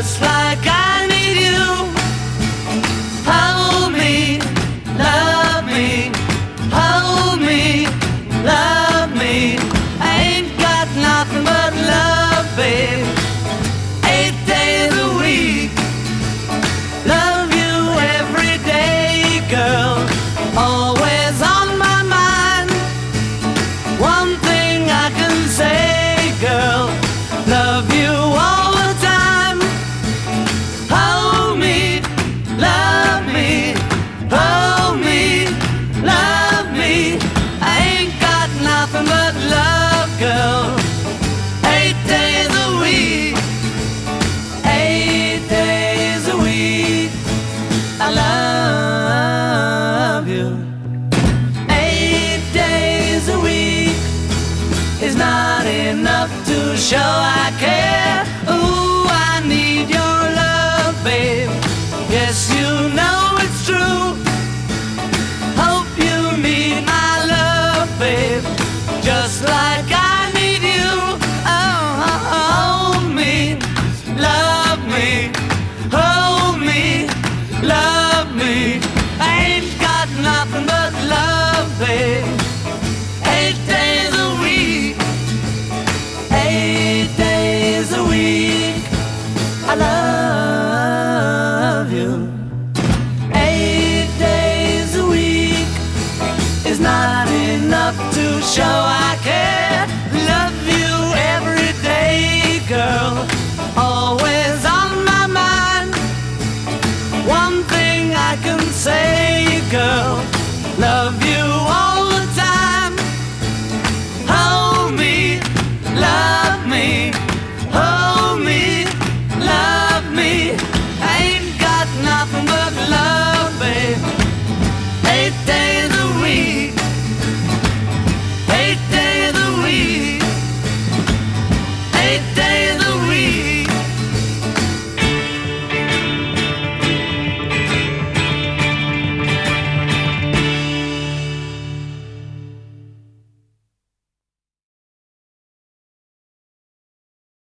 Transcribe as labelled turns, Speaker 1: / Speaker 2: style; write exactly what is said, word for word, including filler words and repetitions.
Speaker 1: just like I need you. Hold me, love me, hold me, love me. I ain't got nothing but love, babe. Eight days a week, love you every day, girl. Always on my mind. One thing I can say, girl, love you all the time. Hold me, love me, hold me, love me. I ain't got nothing but love, girl. Eight days a week, eight days a week, I love you. Eight days a week is not enough to show I care. Ooh, I need your love, babe. Yes, you know it's true. Hope you need my love, babe, just like I need you. Oh, hold me, love me, hold me, love me. I ain't got nothing but love, babe. Eight days a week, eight days a week, I love you. Eight days a week is not enough to show